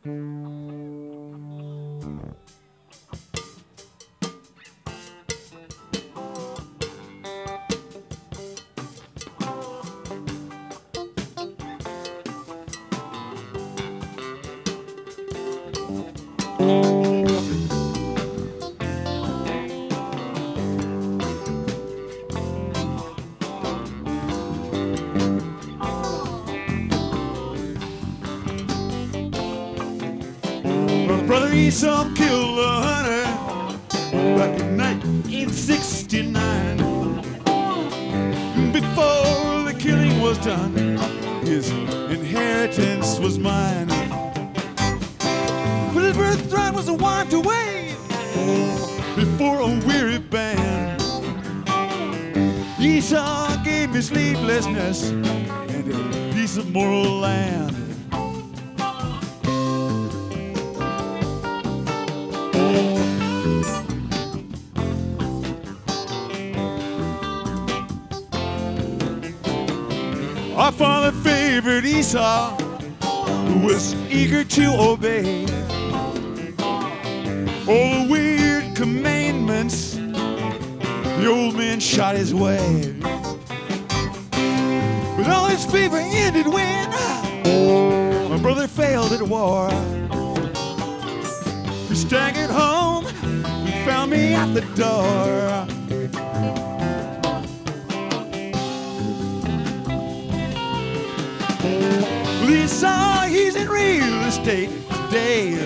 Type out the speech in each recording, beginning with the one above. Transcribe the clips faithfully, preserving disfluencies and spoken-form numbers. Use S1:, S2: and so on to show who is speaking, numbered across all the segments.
S1: Brother Esau killed a hunter back in nineteen sixty-nine. Before the killing was done, his inheritance was mine. But his birthright was wiped away before a weary band. Esau gave me sleeplessness and a piece of moral land. Our father favored Esau, who was eager to obey all the weird commandments the old man shot his way. But all his favor ended when my brother failed at war. He staggered home and found me at the door. Esau, he's in real estate today.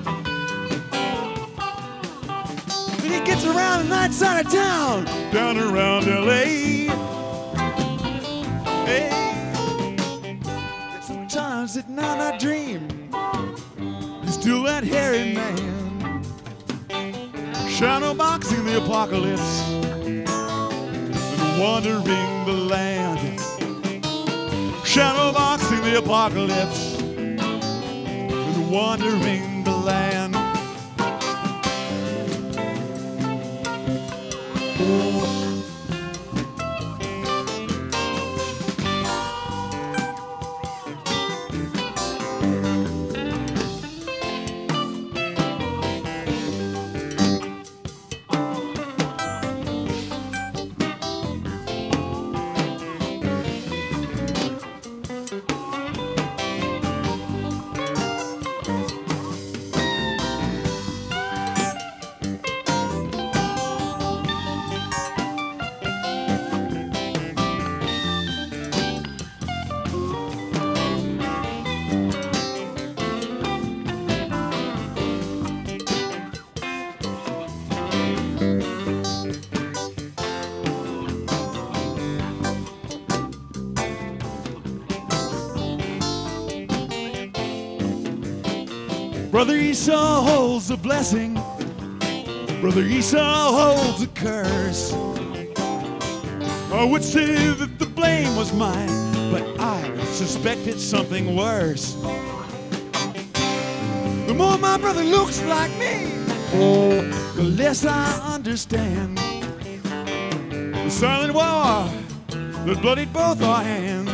S1: When he gets around the night side of town, down around L A. Hey, sometimes at night I dream he's still that hairy man, shadow boxing the apocalypse and wandering the land. Shadow boxing the apocalypse and wandering the land. Brother Esau holds a blessing, Brother Esau holds a curse. I would say that the blame was mine, but I suspected something worse. The more my brother looks like me, the less I understand the silent war that bloodied both our hands.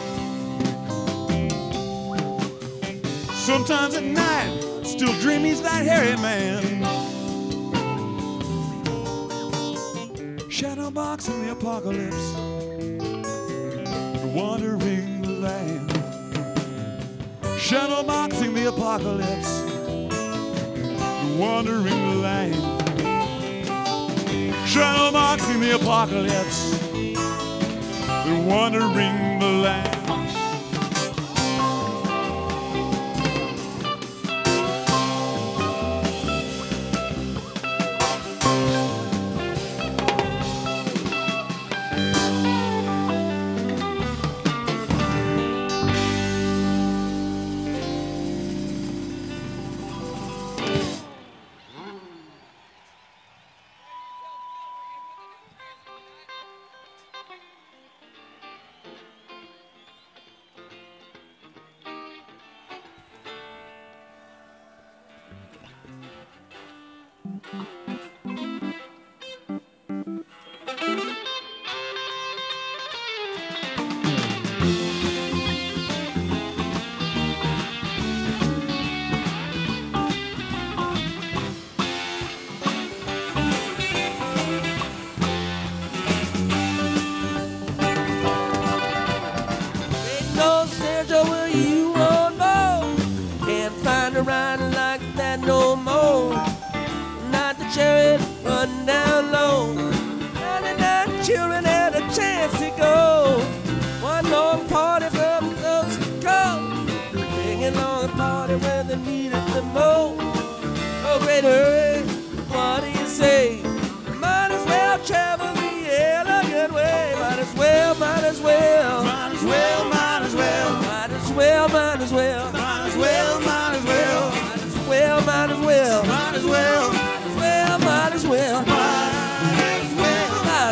S1: Sometimes at night, still dream he's that hairy man, shadow boxing the apocalypse, wandering the land. Shadow boxing the apocalypse, wandering the land. Shadow boxing the apocalypse, wandering the land.